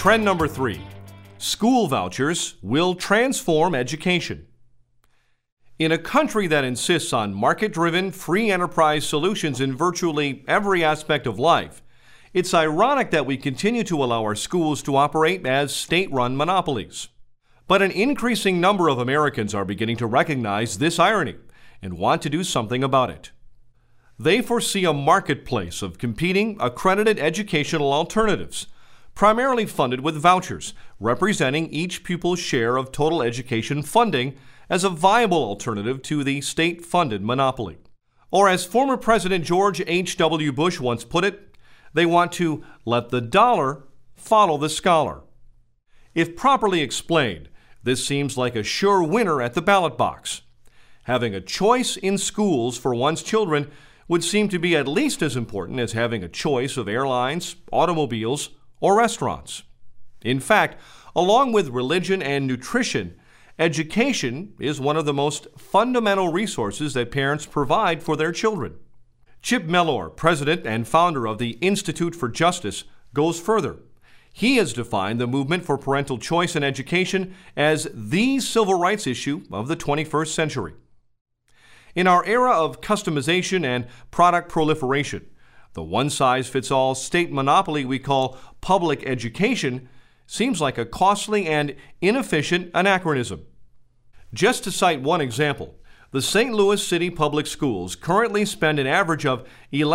Trend number 3. School vouchers will transform education. In a country that insists on market-driven, free enterprise solutions in virtually every aspect of life, it's ironic that we continue to allow our schools to operate as state-run monopolies. But an increasing number of Americans are beginning to recognize this irony and want to do something about it. They foresee a marketplace of competing, accredited educational alternatives, primarily funded with vouchers, representing each pupil's share of total education funding as a viable alternative to the state-funded monopoly. Or as former President George H.W. Bush once put it, they want to let the dollar follow the scholar. If properly explained, this seems like a sure winner at the ballot box. Having a choice in schools for one's children would seem to be at least as important as having a choice of airlines, automobiles, or restaurants. In fact, along with religion and nutrition, education is one of the most fundamental resources that parents provide for their children. Chip Mellor, president and founder of the Institute for Justice, goes further. He has defined the movement for parental choice in education as the civil rights issue of the 21st century. In our era of customization and product proliferation, the one-size-fits-all state monopoly we call public education seems like a costly and inefficient anachronism. Just to cite one example, the St. Louis City Public Schools currently spend an average of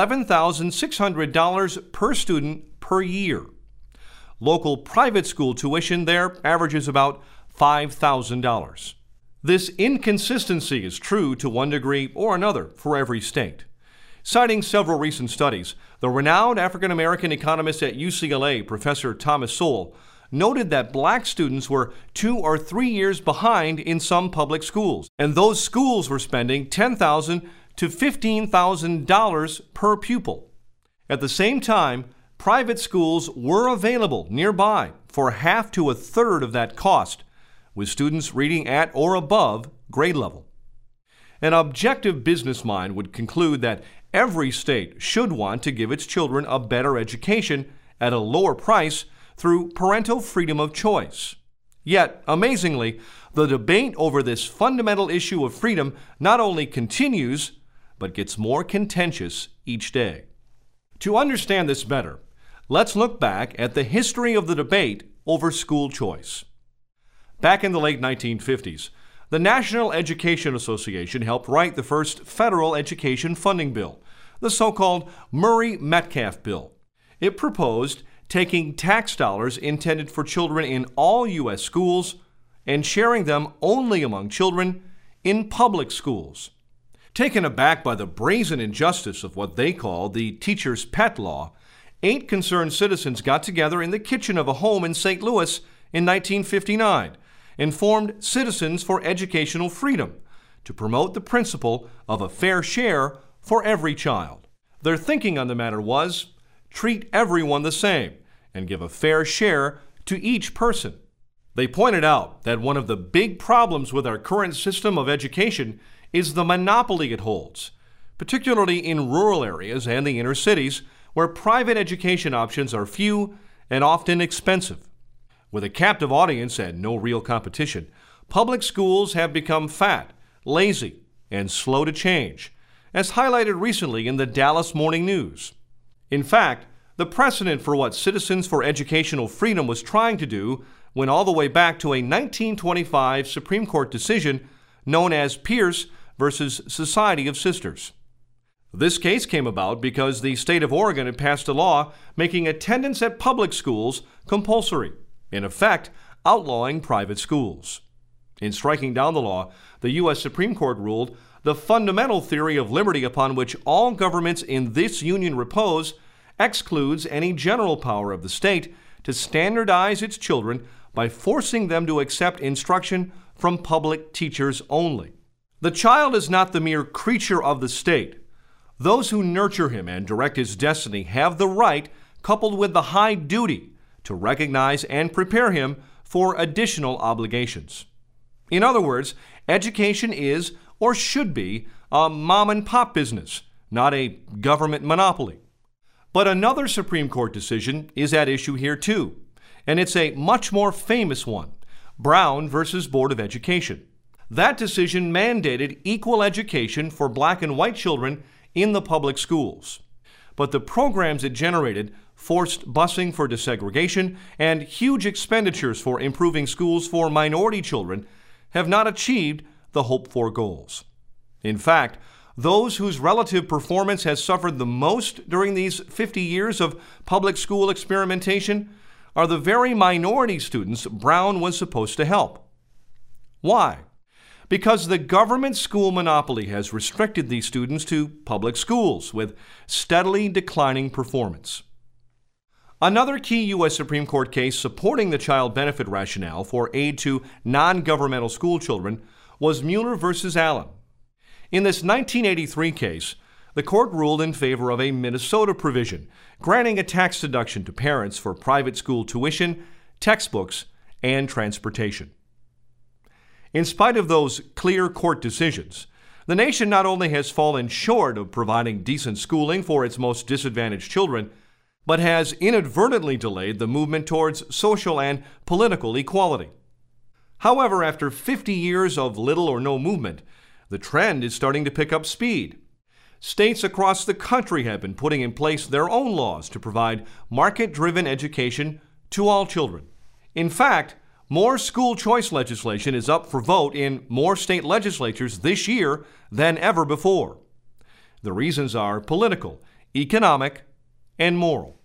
$11,600 per student per year. Local private school tuition there averages about $5,000. This inconsistency is true to one degree or another for every state. Citing several recent studies, the renowned African-American economist at UCLA, Professor Thomas Sowell, noted that black students were 2 or 3 years behind in some public schools, and those schools were spending $10,000 to $15,000 per pupil. At the same time, private schools were available nearby for half to a third of that cost, with students reading at or above grade level. An objective business mind would conclude that every state should want to give its children a better education at a lower price through parental freedom of choice. Yet, amazingly, the debate over this fundamental issue of freedom not only continues, but gets more contentious each day. To understand this better, let's look back at the history of the debate over school choice. Back in the late 1950s, the National Education Association helped write the first federal education funding bill, the so-called Murray-Metcalf Bill. It proposed taking tax dollars intended for children in all U.S. schools and sharing them only among children in public schools. Taken aback by the brazen injustice of what they called the teacher's pet law, 8 concerned citizens got together in the kitchen of a home in St. Louis in 1959 and formed Citizens for Educational Freedom to promote the principle of a fair share for every child. Their thinking on the matter was, treat everyone the same and give a fair share to each person. They pointed out that one of the big problems with our current system of education is the monopoly it holds, particularly in rural areas and the inner cities where private education options are few and often expensive. With a captive audience and no real competition, public schools have become fat, lazy, and slow to change, as highlighted recently in the Dallas Morning News. In fact, the precedent for what Citizens for Educational Freedom was trying to do went all the way back to a 1925 Supreme Court decision known as Pierce versus Society of Sisters. This case came about because the state of Oregon had passed a law making attendance at public schools compulsory, in effect, outlawing private schools. In striking down the law, the U.S. Supreme Court ruled the fundamental theory of liberty upon which all governments in this union repose excludes any general power of the state to standardize its children by forcing them to accept instruction from public teachers only. The child is not the mere creature of the state. Those who nurture him and direct his destiny have the right, coupled with the high duty, to recognize and prepare him for additional obligations. In other words, education is, or should be, a mom-and-pop business, not a government monopoly. But another Supreme Court decision is at issue here too, and it's a much more famous one, Brown versus Board of Education. That decision mandated equal education for black and white children in the public schools. But the programs it generated forced busing for desegregation and huge expenditures for improving schools for minority children have not achieved the hoped-for goals. In fact, those whose relative performance has suffered the most during these 50 years of public school experimentation are the very minority students Brown was supposed to help. Why? Because the government school monopoly has restricted these students to public schools with steadily declining performance. Another key U.S. Supreme Court case supporting the child benefit rationale for aid to non-governmental school children was Mueller v. Allen. In this 1983 case, the court ruled in favor of a Minnesota provision granting a tax deduction to parents for private school tuition, textbooks, and transportation. In spite of those clear court decisions, the nation not only has fallen short of providing decent schooling for its most disadvantaged children, but has inadvertently delayed the movement towards social and political equality. However, after 50 years of little or no movement, the trend is starting to pick up speed. States across the country have been putting in place their own laws to provide market-driven education to all children. In fact, more school choice legislation is up for vote in more state legislatures this year than ever before. The reasons are political, economic, and moral.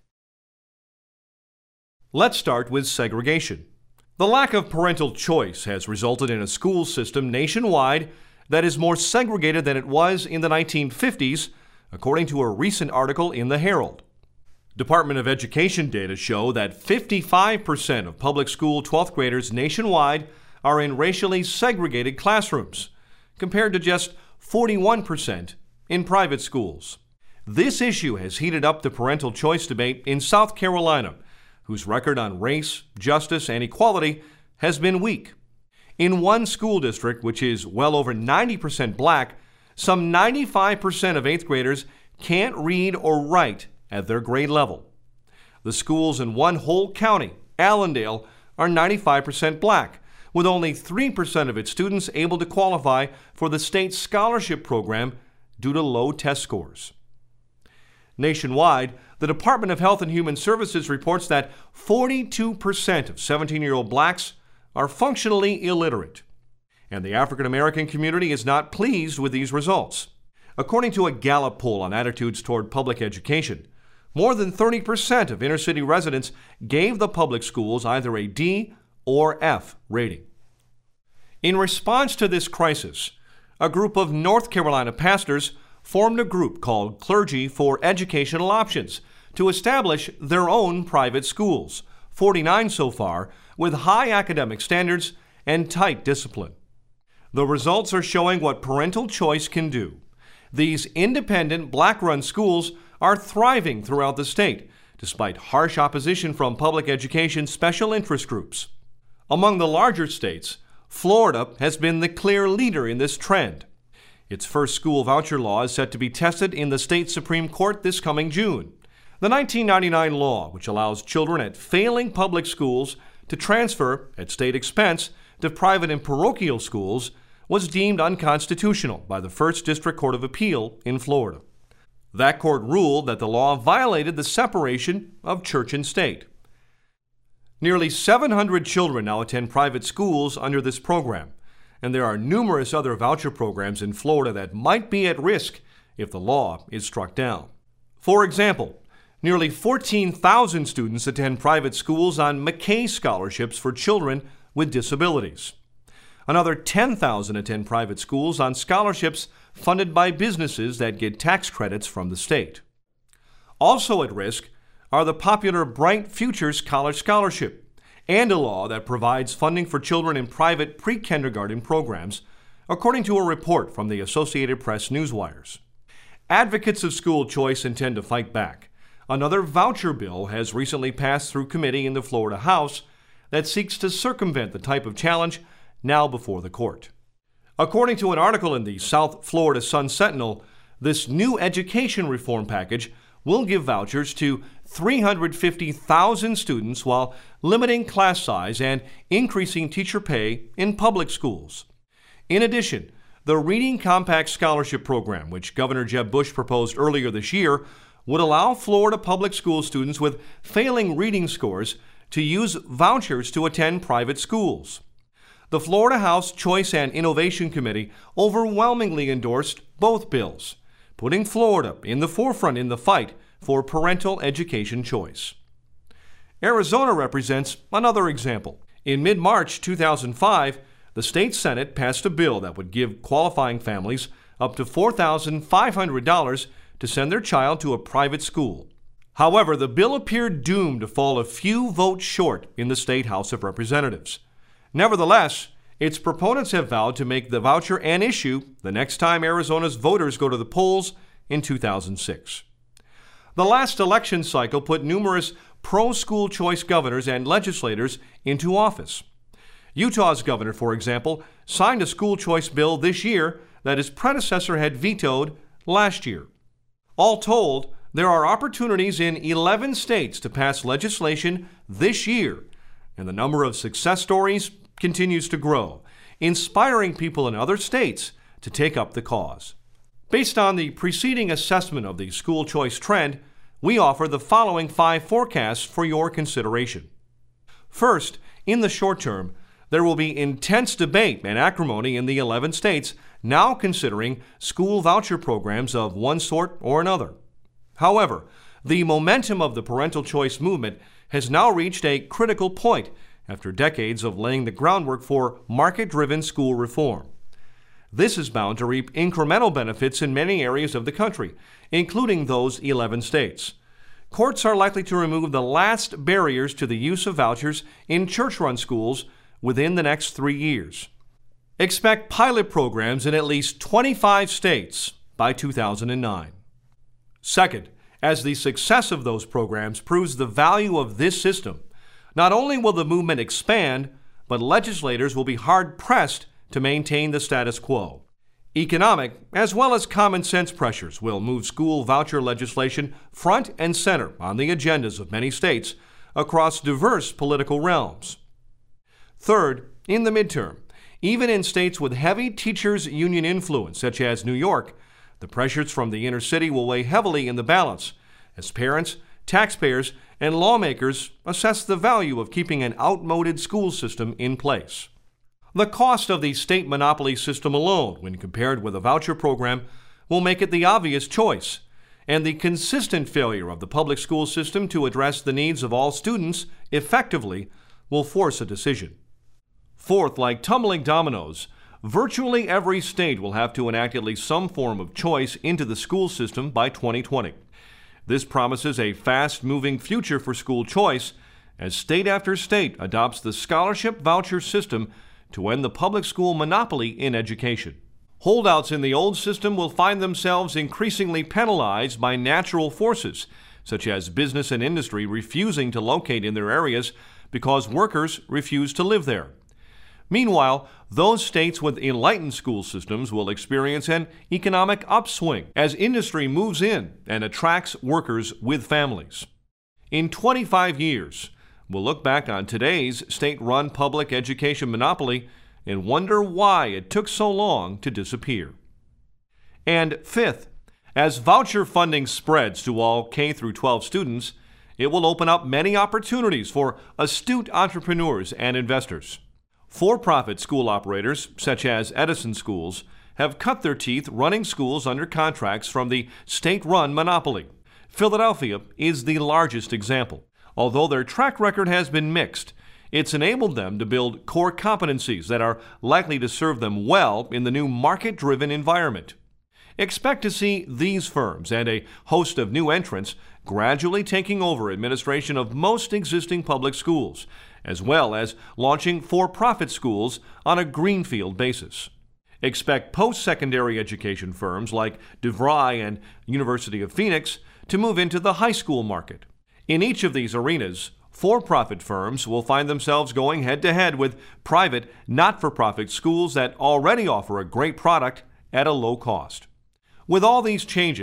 Let's start with segregation. The lack of parental choice has resulted in a school system nationwide that is more segregated than it was in the 1950s, according to a recent article in the Herald. Department of Education data show that 55% of public school 12th graders nationwide are in racially segregated classrooms, compared to just 41% in private schools. This issue has heated up the parental choice debate in South Carolina, whose record on race, justice, and equality has been weak. In one school district, which is well over 90% black, some 95% of 8th graders can't read or write at their grade level. The schools in one whole county, Allendale, are 95% black, with only 3% of its students able to qualify for the state scholarship program due to low test scores. Nationwide, the Department of Health and Human Services reports that 42% of 17-year-old blacks are functionally illiterate, and the African American community is not pleased with these results. According to a Gallup poll on attitudes toward public education, more than 30% of inner-city residents gave the public schools either a D or F rating. In response to this crisis, a group of North Carolina pastors formed a group called Clergy for Educational Options to establish their own private schools, 49 so far, with high academic standards and tight discipline. The results are showing what parental choice can do. These independent, black-run schools are thriving throughout the state, despite harsh opposition from public education special interest groups. Among the larger states, Florida has been the clear leader in this trend. Its first school voucher law is set to be tested in the state Supreme Court this coming June. The 1999 law, which allows children at failing public schools to transfer at state expense to private and parochial schools, was deemed unconstitutional by the First District Court of Appeal in Florida. That court ruled that the law violated the separation of church and state. Nearly 700 children now attend private schools under this program, and there are numerous other voucher programs in Florida that might be at risk if the law is struck down. For example, nearly 14,000 students attend private schools on McKay scholarships for children with disabilities. Another 10,000 attend private schools on scholarships funded by businesses that get tax credits from the state. Also at risk are the popular Bright Futures College Scholarship and a law that provides funding for children in private pre-kindergarten programs, according to a report from the Associated Press newswires. Advocates of school choice intend to fight back. Another voucher bill has recently passed through committee in the Florida House that seeks to circumvent the type of challenge now before the court. According to an article in the South Florida Sun-Sentinel, this new education reform package will give vouchers to 350,000 students while limiting class size and increasing teacher pay in public schools. In addition, the Reading Compact Scholarship Program, which Governor Jeb Bush proposed earlier this year, would allow Florida public school students with failing reading scores to use vouchers to attend private schools. The Florida House Choice and Innovation Committee overwhelmingly endorsed both bills, putting Florida in the forefront in the fight for parental education choice. Arizona represents another example. In mid-March 2005, the state Senate passed a bill that would give qualifying families up to $4,500 to send their child to a private school. However, the bill appeared doomed to fall a few votes short in the state House of Representatives. Nevertheless, its proponents have vowed to make the voucher an issue the next time Arizona's voters go to the polls in 2006. The last election cycle put numerous pro-school choice governors and legislators into office. Utah's governor, for example, signed a school choice bill this year that his predecessor had vetoed last year. All told, there are opportunities in 11 states to pass legislation this year, and the number of success stories continues to grow, inspiring people in other states to take up the cause. Based on the preceding assessment of the school choice trend, we offer the following 5 forecasts for your consideration. First, in the short term, there will be intense debate and acrimony in the 11 states now considering school voucher programs of one sort or another. However, the momentum of the parental choice movement has now reached a critical point after decades of laying the groundwork for market-driven school reform. This is bound to reap incremental benefits in many areas of the country, including those 11 states. Courts are likely to remove the last barriers to the use of vouchers in church-run schools within the next 3 years. Expect pilot programs in at least 25 states by 2009. Second, as the success of those programs proves the value of this system, not only will the movement expand, but legislators will be hard-pressed to maintain the status quo. Economic as well as common sense pressures will move school voucher legislation front and center on the agendas of many states across diverse political realms. Third, in the midterm, even in states with heavy teachers' union influence, such as New York, the pressures from the inner city will weigh heavily in the balance as parents, taxpayers, and lawmakers assess the value of keeping an outmoded school system in place. The cost of the state monopoly system alone, when compared with a voucher program, will make it the obvious choice, and the consistent failure of the public school system to address the needs of all students effectively will force a decision. Fourth, like tumbling dominoes, virtually every state will have to enact at least some form of choice into the school system by 2020. This promises a fast-moving future for school choice as state after state adopts the scholarship voucher system to end the public school monopoly in education. Holdouts in the old system will find themselves increasingly penalized by natural forces, such as business and industry refusing to locate in their areas because workers refuse to live there. Meanwhile, those states with enlightened school systems will experience an economic upswing as industry moves in and attracts workers with families. In 25 years, we'll look back on today's state-run public education monopoly and wonder why it took so long to disappear. And fifth, as voucher funding spreads to all K-12 students, it will open up many opportunities for astute entrepreneurs and investors. For-profit school operators, such as Edison Schools, have cut their teeth running schools under contracts from the state-run monopoly. Philadelphia is the largest example. Although their track record has been mixed, it's enabled them to build core competencies that are likely to serve them well in the new market-driven environment. Expect to see these firms and a host of new entrants gradually taking over administration of most existing public schools, as well as launching for-profit schools on a greenfield basis. Expect post-secondary education firms like DeVry and University of Phoenix to move into the high school market. In each of these arenas, for-profit firms will find themselves going head-to-head with private, not-for-profit schools that already offer a great product at a low cost. With all these changes,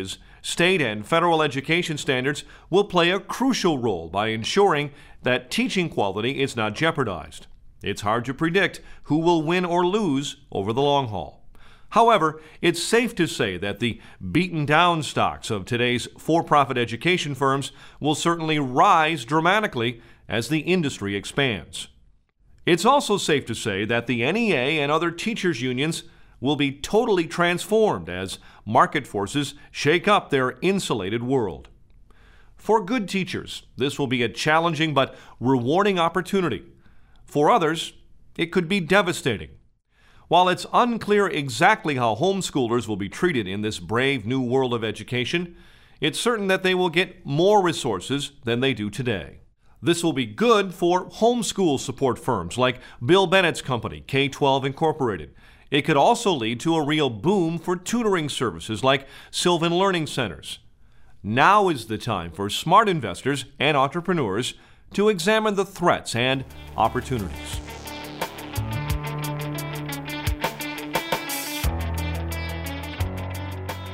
State and federal education standards will play a crucial role by ensuring that teaching quality is not jeopardized. It's hard to predict who will win or lose over the long haul. However, it's safe to say that the beaten-down stocks of today's for-profit education firms will certainly rise dramatically as the industry expands. It's also safe to say that the NEA and other teachers' unions will be totally transformed as market forces shake up their insulated world. For good teachers, this will be a challenging but rewarding opportunity. For others, it could be devastating. While it's unclear exactly how homeschoolers will be treated in this brave new world of education, it's certain that they will get more resources than they do today. This will be good for homeschool support firms like Bill Bennett's company, K-12 Incorporated. It could also lead to a real boom for tutoring services like Sylvan Learning Centers. Now is the time for smart investors and entrepreneurs to examine the threats and opportunities.